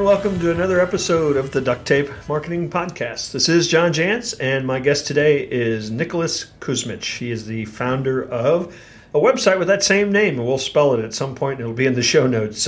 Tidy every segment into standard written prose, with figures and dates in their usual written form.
welcome to another episode of the Duct Tape Marketing Podcast. This is John Jantsch, and my guest today is Nicholas Kusmich. He is the founder of a website with that same name, and we'll spell it at some point, and it'll be in the show notes,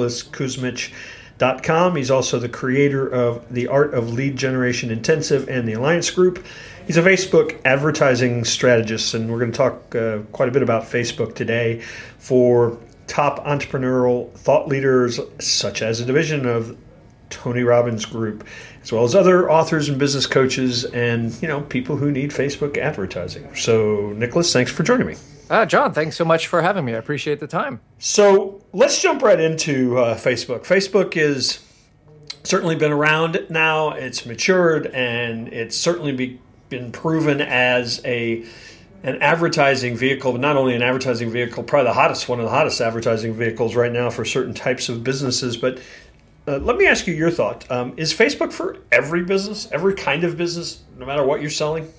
nicholaskusmich.com. He's also the creator of The Art of Lead Generation Intensive and the Alliance Group. He's a Facebook advertising strategist, and we're going to talk quite a bit about Facebook today for top entrepreneurial thought leaders, such as a division of Tony Robbins Group, as well as other authors and business coaches and, people who need Facebook advertising. So, Nicholas, thanks for joining me. John, thanks so much for having me. I appreciate the time. So let's jump right into Facebook. Facebook is certainly been around now. It's matured, and it's certainly been proven as an advertising vehicle, but not only an advertising vehicle, probably one of the hottest advertising vehicles right now for certain types of businesses. But let me ask you your thought. Is Facebook for every business, every kind of business, no matter what you're selling?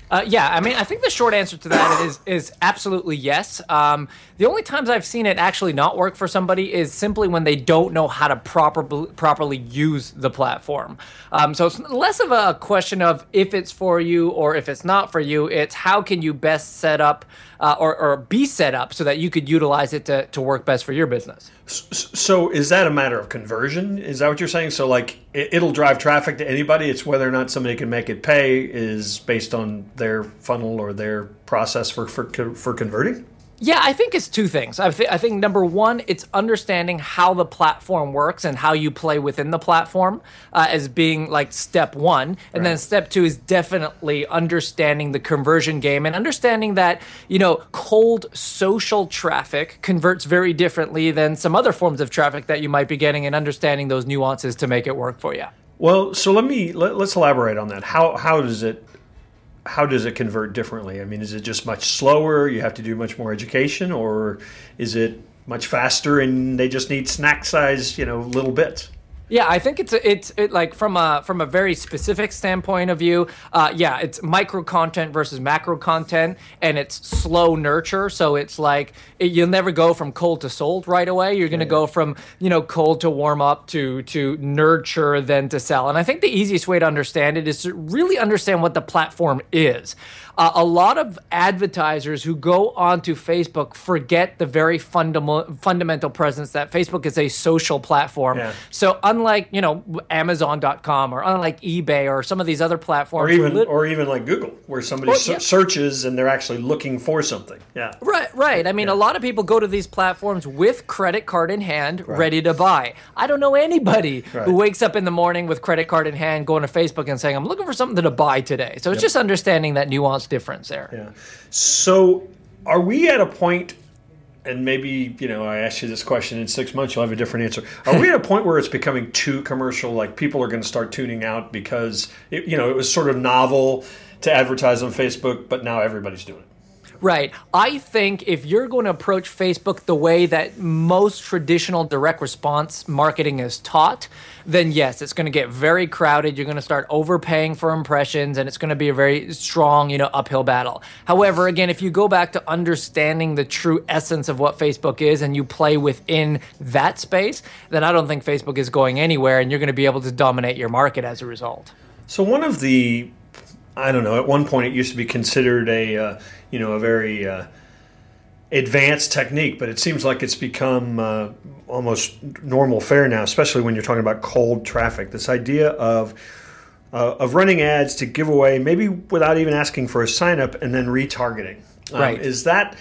I think the short answer to that is absolutely yes. The only times I've seen it actually not work for somebody is simply when they don't know how to properly use the platform. So it's less of a question of if it's for you or if it's not for you. It's how can you best set up or be set up so that you could utilize it to work best for your business. So is that a matter of conversion? Is that what you're saying? So it'll drive traffic to anybody. It's whether or not somebody can make it pay is based on their funnel or their process for converting? Yeah, I think it's two things. I think number one, it's understanding how the platform works and how you play within the platform as being like step one. And then step two is definitely understanding the conversion game and understanding that, cold social traffic converts very differently than some other forms of traffic that you might be getting, and understanding those nuances to make it work for you. Well, so let's elaborate on that. How does it convert differently? I mean, is it just much slower? You have to do much more education, or is it much faster and they just need snack size, little bits? Yeah, I think it's like from a very specific standpoint of view. It's micro content versus macro content, and it's slow nurture. So it's like you'll never go from cold to sold right away. You're going to go from cold to warm up to nurture, then to sell. And I think the easiest way to understand it is to really understand what the platform is. A lot of advertisers who go onto Facebook forget the very fundamental presence that Facebook is a social platform. Yeah. So unlike, Amazon.com or unlike eBay or some of these other platforms. Or even like Google, where somebody searches and they're actually looking for something. Yeah. Right. I mean, a lot of people go to these platforms with credit card in hand, ready to buy. I don't know anybody who wakes up in the morning with credit card in hand, going to Facebook and saying, I'm looking for something to buy today. So it's just understanding that nuance difference there. Yeah. So are we at a point, and maybe, I ask you this question in 6 months, you'll have a different answer. Are we at a point where it's becoming too commercial, like people are going to start tuning out because, it was sort of novel to advertise on Facebook, but now everybody's doing it? Right. I think if you're going to approach Facebook the way that most traditional direct response marketing is taught, then yes, it's going to get very crowded. You're going to start overpaying for impressions, and it's going to be a very strong, uphill battle. However, again, if you go back to understanding the true essence of what Facebook is and you play within that space, then I don't think Facebook is going anywhere, and you're going to be able to dominate your market as a result. So one of the, I don't know, at one point it used to be considered a very advanced technique, but it seems like it's become almost normal fare now, especially when you're talking about cold traffic. This idea of running ads to give away, maybe without even asking for a sign up, and then retargeting. Right. Is that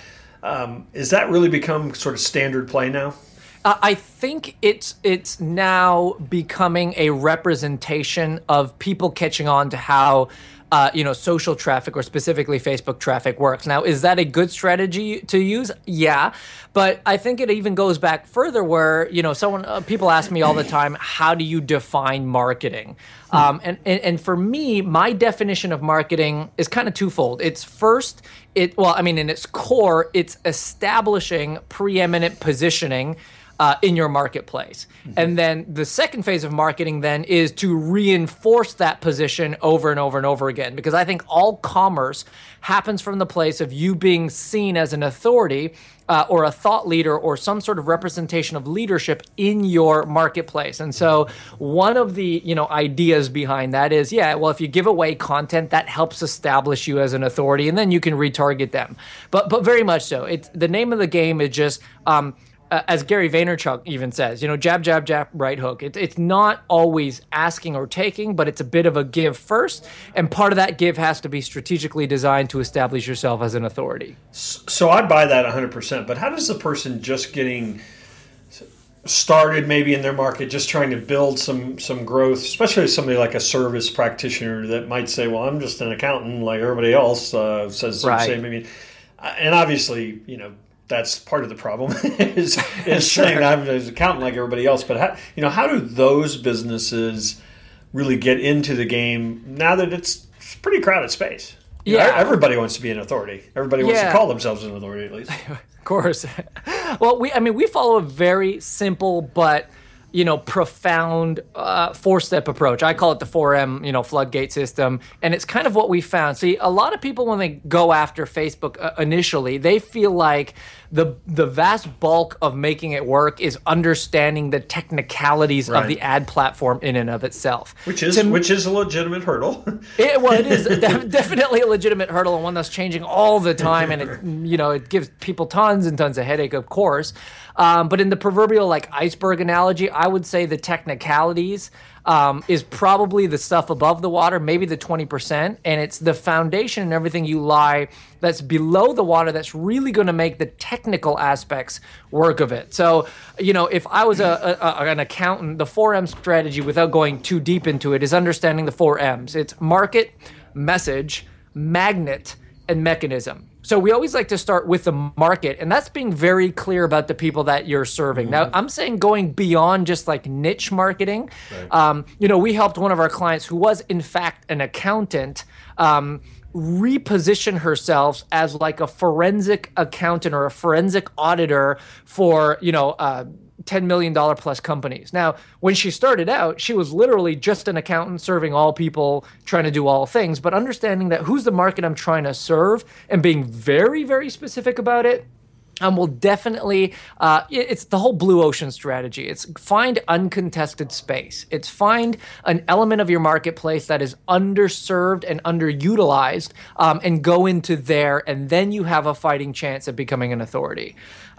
really become sort of standard play now? I think it's now becoming a representation of people catching on to how social traffic, or specifically Facebook traffic, works. Now, is that a good strategy to use? Yeah, but I think it even goes back further where, people ask me all the time, how do you define marketing? And for me, my definition of marketing is kind of twofold. It's first, in its core, it's establishing preeminent positioning in your marketplace. And then the second phase of marketing then is to reinforce that position over and over and over again, because I think all commerce happens from the place of you being seen as an authority or a thought leader or some sort of representation of leadership in your marketplace. And so one of the ideas behind that is, well, if you give away content, that helps establish you as an authority, and then you can retarget them. But very much so. It's the name of the game is just as Gary Vaynerchuk even says, jab, jab, jab, right hook. It's not always asking or taking, but it's a bit of a give first. And part of that give has to be strategically designed to establish yourself as an authority. So I buy that 100%. But how does the person just getting started maybe in their market, just trying to build some growth, especially somebody like a service practitioner that might say, well, I'm just an accountant like everybody else says the same. I mean, and obviously, that's part of the problem is Sure. saying I'm an accountant like everybody else. But how do those businesses really get into the game now that it's a pretty crowded space? Everybody wants to be an authority. Everybody wants to call themselves an authority, at least. Of course. Well, we follow a very simple but profound four-step approach. I call it the 4M, floodgate system. And it's kind of what we found. See, a lot of people, when they go after Facebook initially, they feel like the vast bulk of making it work is understanding the technicalities of the ad platform in and of itself. Which is a legitimate hurdle. It is definitely a legitimate hurdle, and one that's changing all the time. And it gives people tons and tons of headache, of course. But in the proverbial iceberg analogy, I would say the technicalities is probably the stuff above the water, maybe the 20%, and it's the foundation and everything you lie that's below the water that's really going to make the technical aspects work of it. So, if I was an accountant, the 4M strategy, without going too deep into it, is understanding the 4 M's. It's market, message, magnet, and mechanism. So we always like to start with the market, and that's being very clear about the people that you're serving. Now, I'm saying going beyond just niche marketing. Right. We helped one of our clients who was, in fact, an accountant reposition herself as a forensic accountant or a forensic auditor for, $10 million plus companies. Now, when she started out, she was literally just an accountant serving all people, trying to do all things, but understanding that who's the market I'm trying to serve and being very, very specific about it. Will definitely, it's the whole blue ocean strategy. It's find uncontested space. It's find an element of your marketplace that is underserved and underutilized, and go into there, and then you have a fighting chance of becoming an authority.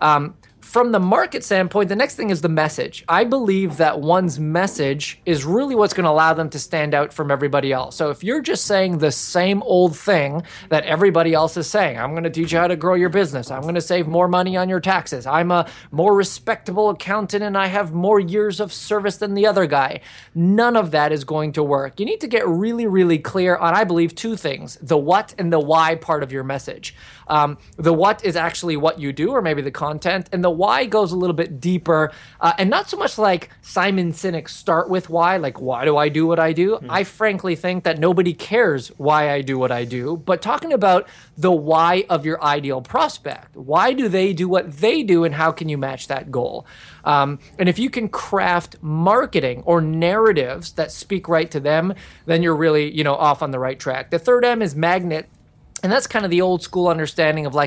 From the market standpoint, the next thing is the message. I believe that one's message is really what's going to allow them to stand out from everybody else. So if you're just saying the same old thing that everybody else is saying, I'm going to teach you how to grow your business, I'm going to save more money on your taxes, I'm a more respectable accountant and I have more years of service than the other guy, none of that is going to work. You need to get really, really clear on, I believe, two things: the what and the why part of your message. The what is actually what you do, or maybe the content, and the why goes a little bit deeper, and not so much like Simon Sinek's start with why, why do I do what I do? I frankly think that nobody cares why I do what I do, but talking about the why of your ideal prospect. Why do they do what they do, and how can you match that goal? And if you can craft marketing or narratives that speak right to them, then you're really, off on the right track. The third M is magnet. And that's kind of the old school understanding of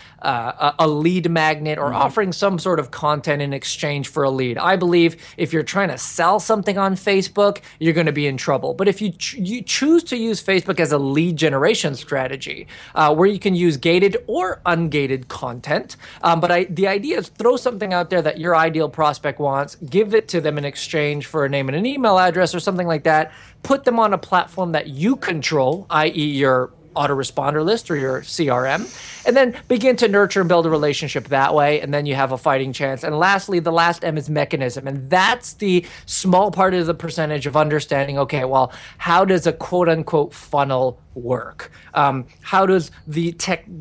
a lead magnet, or offering some sort of content in exchange for a lead. I believe if you're trying to sell something on Facebook, you're going to be in trouble. But if you choose to use Facebook as a lead generation strategy, where you can use gated or ungated content, the idea is throw something out there that your ideal prospect wants, give it to them in exchange for a name and an email address or something like that, put them on a platform that you control, i.e. your autoresponder list or your CRM, and then begin to nurture and build a relationship that way, and then you have a fighting chance. And lastly, the last M is mechanism, and that's the small part of the percentage of understanding, okay, well, how does a quote-unquote funnel work? How does the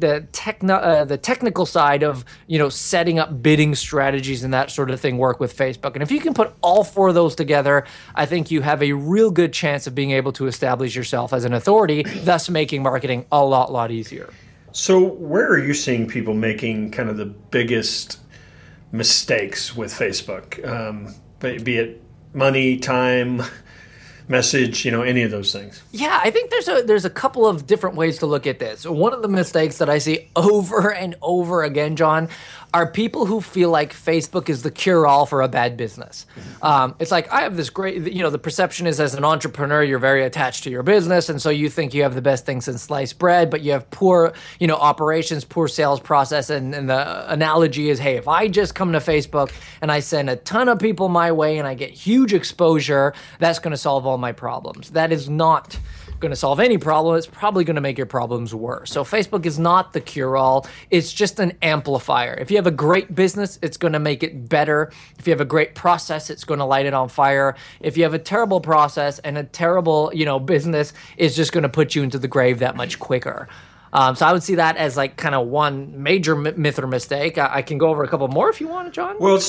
technical side of setting up bidding strategies and that sort of thing work with Facebook? And if you can put all four of those together, I think you have a real good chance of being able to establish yourself as an authority, thus making marketing a lot easier. So where are you seeing people making kind of the biggest mistakes with Facebook, be it money, time, message, any of those things? Yeah, I think there's a couple of different ways to look at this. One of the mistakes that I see over and over again, John, are people who feel like Facebook is the cure-all for a bad business. It's like, I have this great, the perception is as an entrepreneur, you're very attached to your business, and so you think you have the best thing since sliced bread, but you have poor, operations, poor sales process, and the analogy is, hey, if I just come to Facebook and I send a ton of people my way and I get huge exposure, that's going to solve all my problems. That is not going to solve any problem. It's probably going to make your problems worse. So Facebook is not the cure-all. It's just an amplifier. If you have a great business, it's going to make it better. If you have a great process, it's going to light it on fire. If you have a terrible process and a terrible, business, it's just going to put you into the grave that much quicker. So I would see that as like kind of one major myth or mistake. I can go over a couple more if you want, John. Well,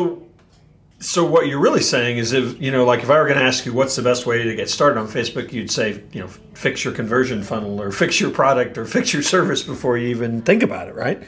So what you're really saying is if I were going to ask you what's the best way to get started on Facebook, you'd say, fix your conversion funnel or fix your product or fix your service before you even think about it, right?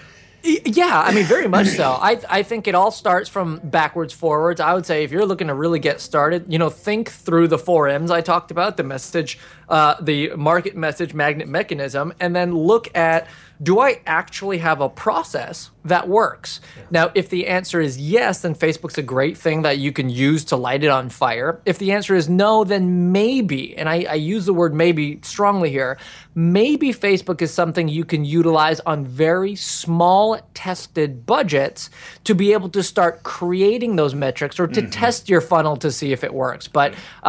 Yeah, I mean, very much so. I think it all starts from backwards forwards. I would say if you're looking to really get started, think through the 4 M's I talked about, the message, the market message magnet mechanism, and then look at, do I actually have a process that works? Yeah. Now, if the answer is yes, then Facebook's a great thing that you can use to light it on fire. If the answer is no, then maybe, and I use the word maybe strongly here, maybe Facebook is something you can utilize on very small tested budgets to be able to start creating those metrics or to test your funnel to see if it works. But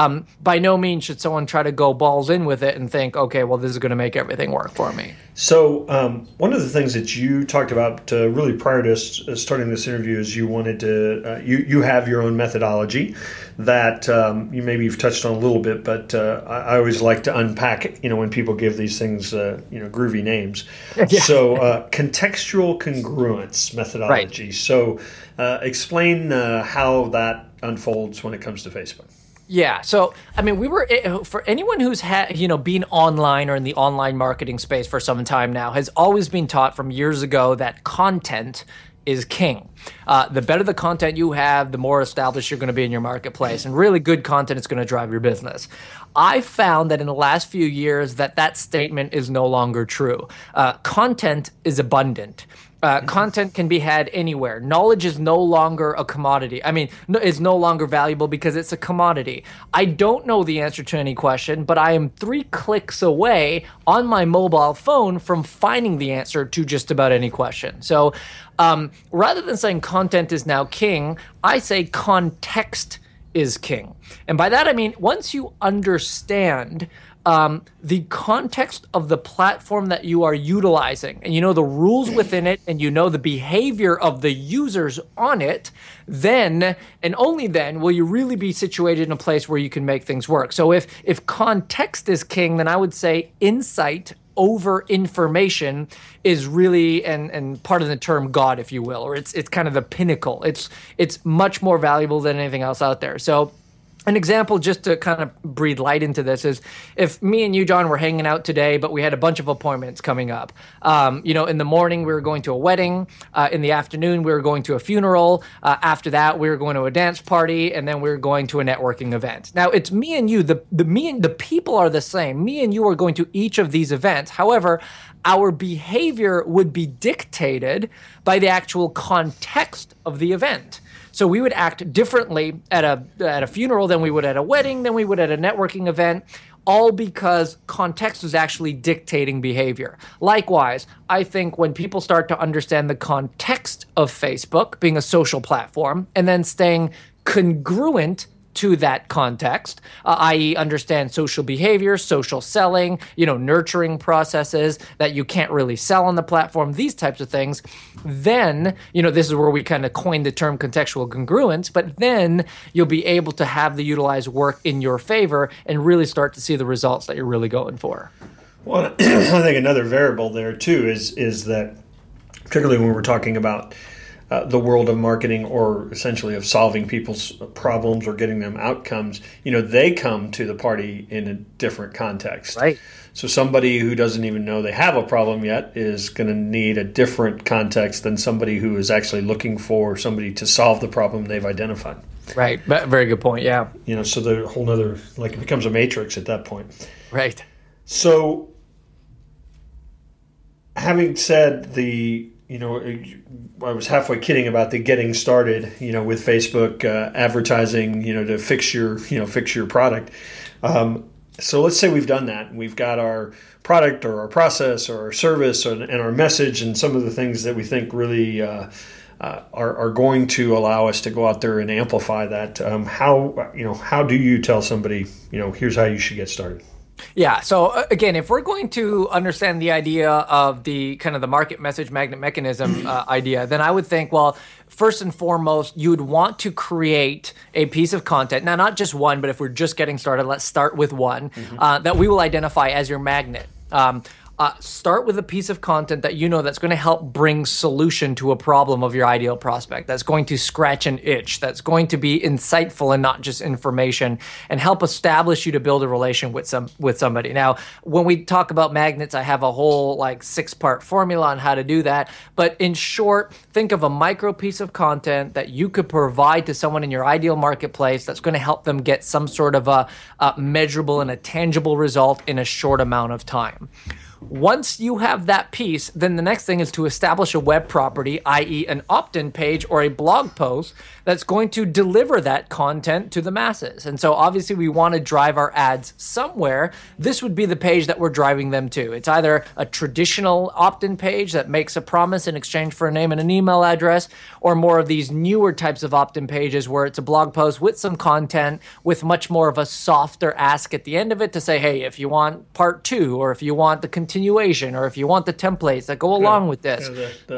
by no means should someone try to go balls in with it and think, okay, well, this is going to make everything work for me. So one of the things that you talked about really prior to starting this interview is you wanted to, you have your own methodology that you've touched on a little bit, but I always like to unpack, when people give these things, groovy names. Yeah. So contextual congruence methodology. Right. So explain how that unfolds when it comes to Facebook. Yeah. So, I mean, for anyone who's been online or in the online marketing space for some time now, has always been taught from years ago that content is king. The better the content you have, the more established you're going to be in your marketplace. And really good content is going to drive your business. I found that in the last few years that statement is no longer true. Content is abundant. Content can be had anywhere. Knowledge is no longer a commodity. I mean, it's no longer valuable because it's a commodity. I don't know the answer to any question, but I am 3 clicks away on my mobile phone from finding the answer to just about any question. So rather than saying content is now king, I say context is king. And by that, I mean, once you understand the context of the platform that you are utilizing, and the rules within it, and the behavior of the users on it, then and only then will you really be situated in a place where you can make things work. So if context is king, then I would say insight over information is really and part of the term God, if you will, or it's kind of the pinnacle. It's much more valuable than anything else out there. So an example, just to kind of breathe light into this, is if me and you, John, were hanging out today, but we had a bunch of appointments coming up. In the morning, we were going to a wedding. In the afternoon, we were going to a funeral. After that, we were going to a dance party, and then we were going to a networking event. Now, it's me and you. The people are the same. Me and you are going to each of these events. However, our behavior would be dictated by the actual context of the event. So we would act differently at a funeral than we would at a wedding, than we would at a networking event, all because context is actually dictating behavior. Likewise, I think when people start to understand the context of Facebook being a social platform and then staying congruent to that context, i.e. understand social behavior, social selling, nurturing processes that you can't really sell on the platform, these types of things, then, this is where we kind of coined the term contextual congruence, but then you'll be able to have the utilized work in your favor and really start to see the results that you're really going for. Well, I think another variable there too is that, particularly when we're talking about the world of marketing, or essentially of solving people's problems or getting them outcomes, they come to the party in a different context. Right. So somebody who doesn't even know they have a problem yet is going to need a different context than somebody who is actually looking for somebody to solve the problem they've identified. Right. Very good point. Yeah. So the whole nother, it becomes a matrix at that point. Right. So having said I was halfway kidding about the getting started, with Facebook advertising, to fix your product. So let's say we've done that. We've got our product or our process or our service and our message and some of the things that we think really are going to allow us to go out there and amplify that. How do you tell somebody, here's how you should get started? Yeah. So again, if we're going to understand the idea of the kind of the market message magnet mechanism idea, then I would think, well, first and foremost, you would want to create a piece of content. Now, not just one, but if we're just getting started, let's start with one that we will identify as your magnet. Start with a piece of content that that's going to help bring solution to a problem of your ideal prospect, that's going to scratch an itch, that's going to be insightful and not just information, and help establish you to build a relation with somebody. Now, when we talk about magnets, I have a whole 6-part formula on how to do that. But in short, think of a micro piece of content that you could provide to someone in your ideal marketplace that's going to help them get some sort of a measurable and a tangible result in a short amount of time. Once you have that piece, then the next thing is to establish a web property, i.e. an opt-in page or a blog post that's going to deliver that content to the masses. And so obviously we want to drive our ads somewhere. This would be the page that we're driving them to. It's either a traditional opt-in page that makes a promise in exchange for a name and an email address, or more of these newer types of opt-in pages where it's a blog post with some content with much more of a softer ask at the end of it to say, hey, if you want part 2, or if you want the continuation, or if you want the templates that go along with this.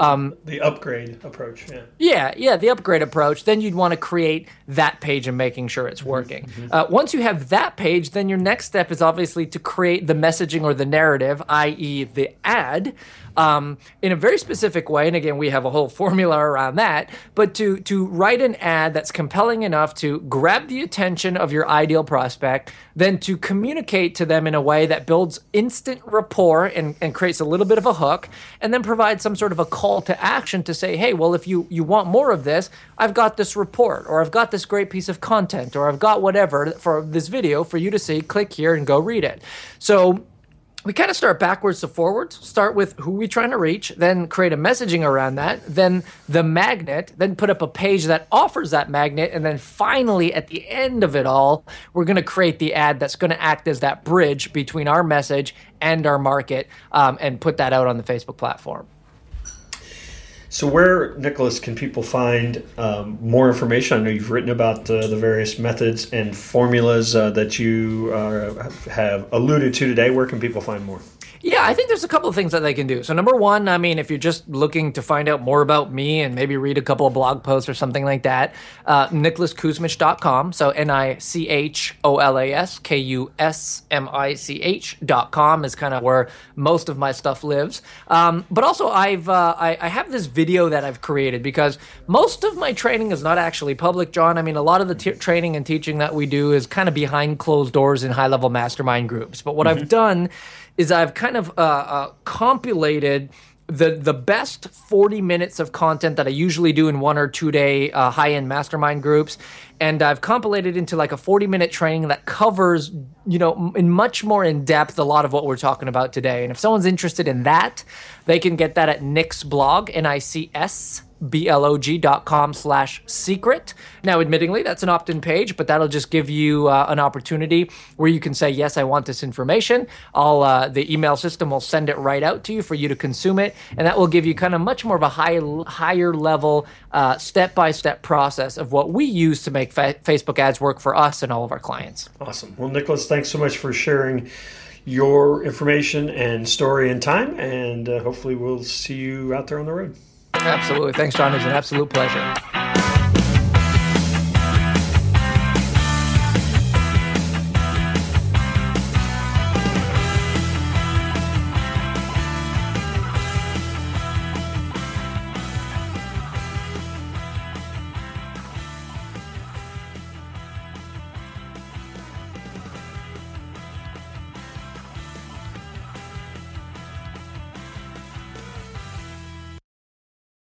The upgrade approach. Yeah, the upgrade approach. Then you'd want to create that page and making sure it's working. Once you have that page, then your next step is obviously to create the messaging or the narrative, i.e. the ad, in a very specific way. And again, we have a whole formula around that, but to write an ad that's compelling enough to grab the attention of your ideal prospect, then to communicate to them in a way that builds instant rapport and creates a little bit of a hook, and then provide some sort of a call to action to say, hey, well, if you want more of this, I've got this report, or I've got this great piece of content, or I've got whatever for this video for you to see, click here and go read it. So we kind of start backwards to forwards, start with who we're trying to reach, then create a messaging around that, then the magnet, then put up a page that offers that magnet, and then finally at the end of it all, we're going to create the ad that's going to act as that bridge between our message and our market, and put that out on the Facebook platform. So where, Nicholas, can people find more information? I know you've written about the various methods and formulas that you have alluded to today. Where can people find more? Yeah, I think there's a couple of things that they can do. So number one, if you're just looking to find out more about me and maybe read a couple of blog posts or something like that, nicholaskuzmich.com. So NicholasKuzmich.com is kind of where most of my stuff lives. But also I have this video that I've created because most of my training is not actually public, John. A lot of the training and teaching that we do is kind of behind closed doors in high-level mastermind groups. But what I've done is I've kind of compilated the best 40 minutes of content that I usually do in 1 or 2 day high-end mastermind groups. And I've compilated into like a 40-minute training that covers, in much more in depth a lot of what we're talking about today. And if someone's interested in that, they can get that at Nick's blog, nicsblog.com/secret. Now, admittingly, that's an opt-in page, but that'll just give you an opportunity where you can say, yes, I want this information. The email system will send it right out to you for you to consume it. And that will give you kind of much more of a higher level, step-by-step process of what we use to make Facebook ads work for us and all of our clients. Awesome. Well, Nicholas, thanks so much for sharing your information and story and time. And hopefully we'll see you out there on the road. Absolutely. Thanks, John. It was an absolute pleasure.